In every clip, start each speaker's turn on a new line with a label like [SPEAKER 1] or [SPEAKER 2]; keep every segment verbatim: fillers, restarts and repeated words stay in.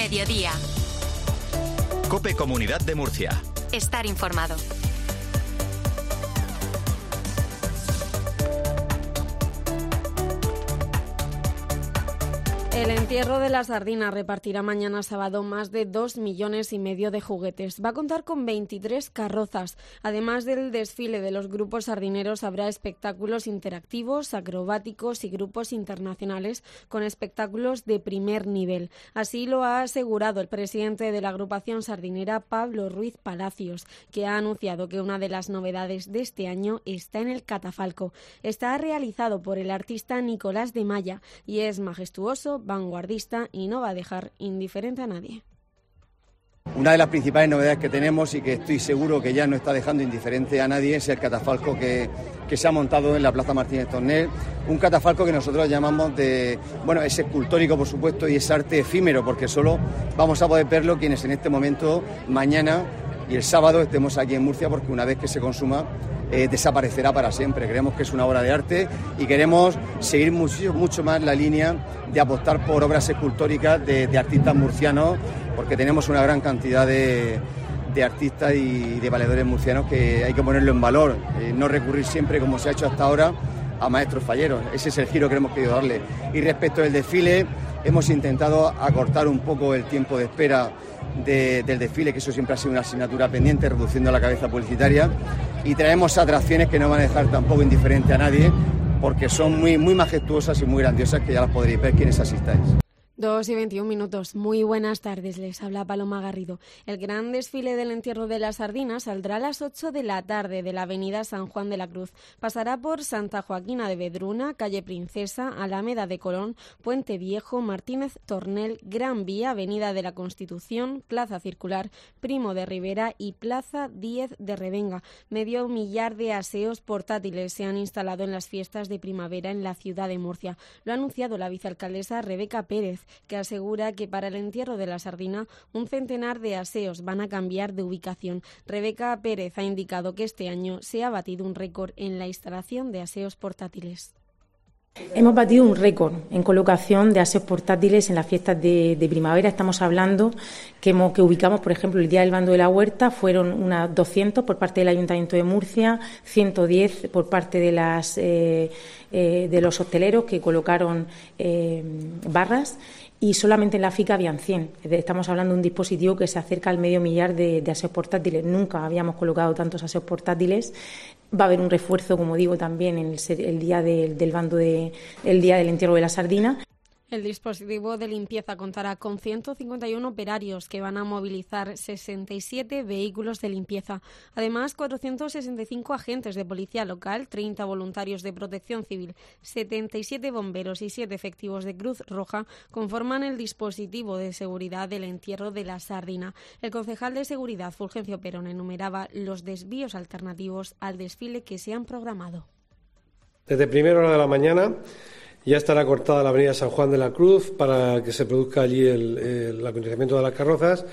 [SPEAKER 1] Mediodía.
[SPEAKER 2] COPE Comunidad de Murcia.
[SPEAKER 1] Estar informado.
[SPEAKER 3] El entierro de la sardina repartirá mañana sábado más de dos millones y medio de juguetes. Va a contar con veintitrés carrozas. Además del desfile de los grupos sardineros, habrá espectáculos interactivos, acrobáticos y grupos internacionales con espectáculos de primer nivel. Así lo ha asegurado el presidente de la agrupación sardinera, Pablo Ruiz Palacios, que ha anunciado que una de las novedades de este año está en el catafalco. Está realizado por el artista Nicolás de Maya y es majestuoso, vanguardista y no va a dejar indiferente a nadie.
[SPEAKER 4] Una de las principales novedades que tenemos y que estoy seguro que ya no está dejando indiferente a nadie es el catafalco que, que se ha montado en la Plaza Martínez Tornel, un catafalco que nosotros llamamos de, bueno, es escultórico por supuesto y es arte efímero porque solo vamos a poder verlo quienes en este momento, mañana y el sábado estemos aquí en Murcia porque una vez que se consuma Eh, desaparecerá para siempre. Creemos que es una obra de arte y queremos seguir mucho, mucho más la línea de apostar por obras escultóricas de, de artistas murcianos, porque tenemos una gran cantidad de, de artistas y de valedores murcianos que hay que ponerlo en valor, eh, no recurrir siempre, como se ha hecho hasta ahora, a maestros falleros. Ese es el giro que hemos querido darle. Y respecto del desfile, hemos intentado acortar un poco el tiempo de espera de, del desfile, que eso siempre ha sido una asignatura pendiente, reduciendo la cabeza publicitaria, y traemos atracciones que no van a dejar tampoco indiferente a nadie, porque son muy, muy majestuosas y muy grandiosas, que ya las podréis ver quienes asistáis.
[SPEAKER 3] Dos y veintiún minutos. Muy buenas tardes, les habla Paloma Garrido. El gran desfile del entierro de la sardina saldrá a las ocho de la tarde de la avenida San Juan de la Cruz. Pasará por Santa Joaquina de Vedruna, calle Princesa, Alameda de Colón, Puente Viejo, Martínez Tornel, Gran Vía, Avenida de la Constitución, Plaza Circular, Primo de Rivera y Plaza Díez de Revenga. Medio millar de aseos portátiles se han instalado en las fiestas de primavera en la ciudad de Murcia. Lo ha anunciado la vicealcaldesa Rebeca Pérez, que asegura que para el entierro de la sardina un centenar de aseos van a cambiar de ubicación. Rebeca Pérez ha indicado que este año se ha batido un récord en la instalación de aseos portátiles.
[SPEAKER 5] Hemos batido un récord en colocación de aseos portátiles en las fiestas de, de primavera. Estamos hablando que, hemos, que ubicamos, por ejemplo, el día del bando de la huerta fueron unas doscientos por parte del Ayuntamiento de Murcia, ciento diez por parte de las eh, eh, de los hosteleros que colocaron eh, barras. Y solamente en la FICA habían cien. Estamos hablando de un dispositivo que se acerca al medio millar de, de aseos portátiles. Nunca habíamos colocado tantos aseos portátiles. Va a haber un refuerzo, como digo, también en el, el día del, del bando de, el día del entierro de la sardina.
[SPEAKER 3] El dispositivo de limpieza contará con ciento cincuenta y uno operarios que van a movilizar sesenta y siete vehículos de limpieza. Además, cuatrocientos sesenta y cinco agentes de policía local, treinta voluntarios de protección civil, setenta y siete bomberos y siete efectivos de Cruz Roja conforman el dispositivo de seguridad del entierro de la sardina. El concejal de seguridad, Fulgencio Perón, enumeraba los desvíos alternativos al desfile que se han programado.
[SPEAKER 6] Desde primera hora de la mañana ya estará cortada la avenida San Juan de la Cruz para que se produzca allí el, el acontecimiento de las carrozas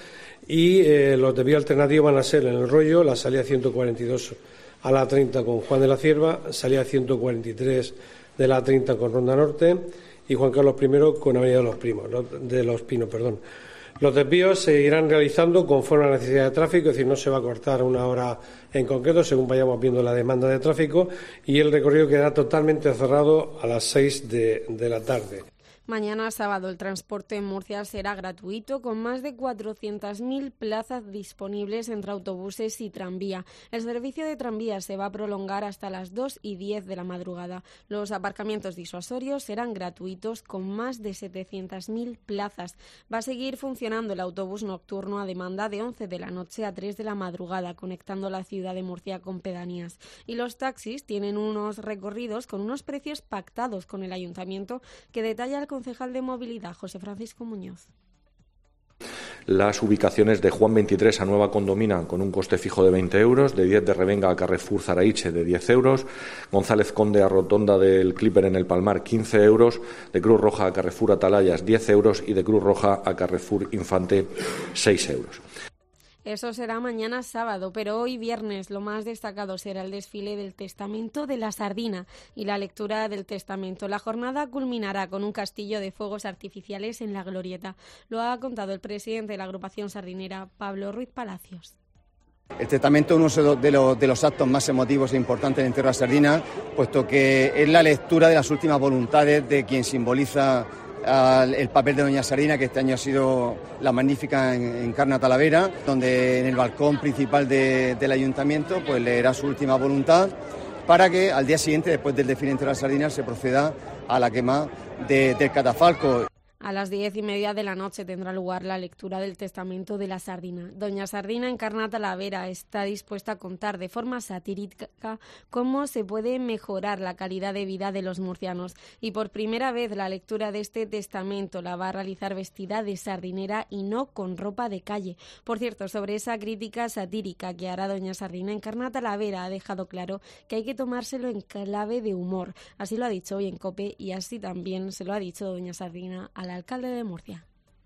[SPEAKER 6] y eh, los desvíos alternativos van a ser en el Rollo, la salida ciento cuarenta y dos a la treinta con Juan de la Cierva, salida ciento cuarenta y tres de la treinta con Ronda Norte y Juan Carlos primero con avenida de los Primos, de los Pinos, perdón. Los desvíos se irán realizando conforme a la necesidad de tráfico, es decir, no se va a cortar una hora en concreto según vayamos viendo la demanda de tráfico y el recorrido quedará totalmente cerrado a las seis de, de la tarde.
[SPEAKER 3] Mañana sábado el transporte en Murcia será gratuito con más de cuatrocientas mil plazas disponibles entre autobuses y tranvía. El servicio de tranvía se va a prolongar hasta las dos y diez de la madrugada. Los aparcamientos disuasorios serán gratuitos con más de setecientas mil plazas. Va a seguir funcionando el autobús nocturno a demanda de once de la noche a tres de la madrugada, conectando la ciudad de Murcia con pedanías. Y los taxis tienen unos recorridos con unos precios pactados con el ayuntamiento que detalla el concejal de movilidad, José Francisco Muñoz.
[SPEAKER 7] Las ubicaciones de Juan veintitrés a Nueva Condomina con un coste fijo de veinte euros, de diez de Revenga a Carrefour Zaraiche de diez euros, González Conde a Rotonda del Clipper en el Palmar quince euros, de Cruz Roja a Carrefour Atalayas diez euros y de Cruz Roja a Carrefour Infante seis euros.
[SPEAKER 3] Eso será mañana sábado, pero hoy viernes lo más destacado será el desfile del Testamento de la Sardina y la lectura del Testamento. La jornada culminará con un castillo de fuegos artificiales en la Glorieta. Lo ha contado el presidente de la agrupación sardinera, Pablo Ruiz Palacios.
[SPEAKER 4] El testamento es uno de los, de los actos más emotivos e importantes en Tierra Sardina, puesto que es la lectura de las últimas voluntades de quien simboliza al, el papel de Doña Sardina, que este año ha sido la magnífica Encarna Talavera, donde en el balcón principal de, del ayuntamiento pues leerá su última voluntad para que al día siguiente, después del desfile en Tierra Sardina, se proceda a la quema de, del catafalco.
[SPEAKER 3] A las diez y media de la noche tendrá lugar la lectura del Testamento de la Sardina. Doña Sardina Encarna Talavera está dispuesta a contar de forma satírica cómo se puede mejorar la calidad de vida de los murcianos. Y por primera vez la lectura de este testamento la va a realizar vestida de sardinera y no con ropa de calle. Por cierto, sobre esa crítica satírica que hará Doña Sardina Encarna Talavera ha dejado claro que hay que tomárselo en clave de humor. Así lo ha dicho hoy en COPE y así también se lo ha dicho Doña Sardina al alcalde de Murcia.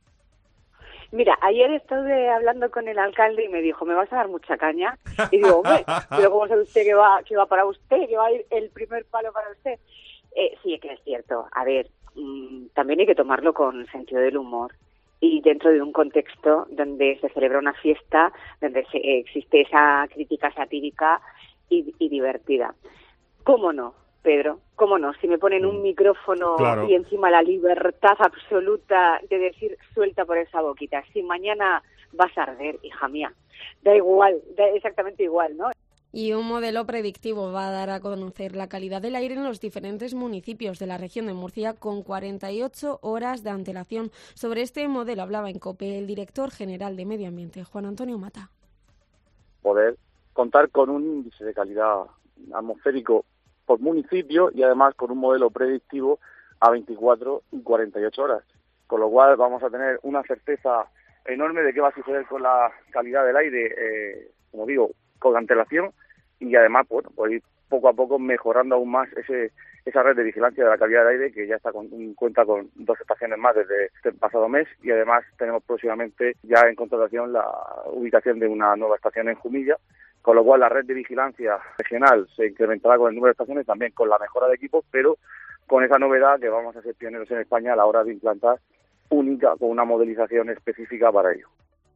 [SPEAKER 1] Mira, ayer estuve hablando con el alcalde y me dijo, ¿me vas a dar mucha caña? Y digo, hombre, pero ¿cómo sabe usted que va, que va para usted, que va a ir el primer palo para usted? Eh, sí, que es cierto. A ver, mmm, también hay que tomarlo con sentido del humor y dentro de un contexto donde se celebra una fiesta, donde se, eh, existe esa crítica satírica y, y divertida. ¿Cómo no, Pedro? ¿Cómo no? Si me ponen un micrófono claro. Y encima la libertad absoluta de decir suelta por esa boquita. Si mañana vas a arder, hija mía, da igual, da exactamente igual, ¿no?
[SPEAKER 3] Y un modelo predictivo va a dar a conocer la calidad del aire en los diferentes municipios de la región de Murcia con cuarenta y ocho horas de antelación. Sobre este modelo hablaba en COPE el director general de Medio Ambiente, Juan Antonio Mata.
[SPEAKER 8] Poder contar con un índice de calidad atmosférico por municipio y además con un modelo predictivo a veinticuatro y cuarenta y ocho horas. Con lo cual vamos a tener una certeza enorme de qué va a suceder con la calidad del aire, eh, como digo, con antelación y además, bueno, pues ir poco a poco mejorando aún más ese esa red de vigilancia de la calidad del aire que ya está con, cuenta con dos estaciones más desde este pasado mes y además tenemos próximamente ya en contratación la ubicación de una nueva estación en Jumilla, con lo cual la red de vigilancia regional se incrementará con el número de estaciones, también con la mejora de equipos, pero con esa novedad que vamos a ser pioneros en España a la hora de implantar única con una modelización específica para ello.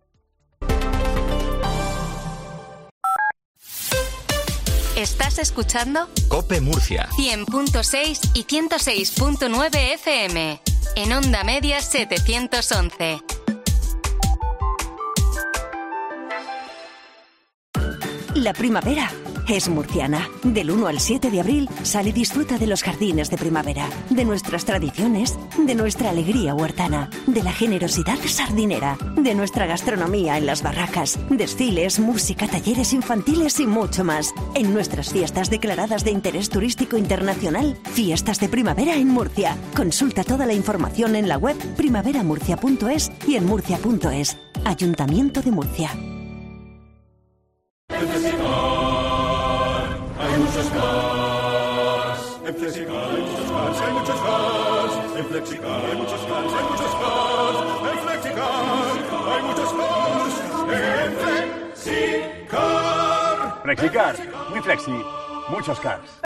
[SPEAKER 9] ¿Estás escuchando?
[SPEAKER 2] COPE Murcia.
[SPEAKER 9] cien punto seis y ciento seis punto nueve F M. En onda media setecientos once.
[SPEAKER 10] La primavera es murciana. Del uno al siete de abril, sal y disfruta de los jardines de primavera, de nuestras tradiciones, de nuestra alegría huertana, de la generosidad sardinera, de nuestra gastronomía en las barracas, desfiles, música, talleres infantiles y mucho más. En nuestras fiestas declaradas de interés turístico internacional, Fiestas de Primavera en Murcia. Consulta toda la información en la web primavera murcia punto es y en murcia punto es. Ayuntamiento de Murcia.
[SPEAKER 11] En Flexicar hay muchos cars. En Flexicar hay muchos cars, hay muchos cars. En Flexicar hay muchos cars, hay muchos cars. En Flexicar hay muchos cars. En Flexicar.
[SPEAKER 12] Flexicar, muy flexi, muchos cars.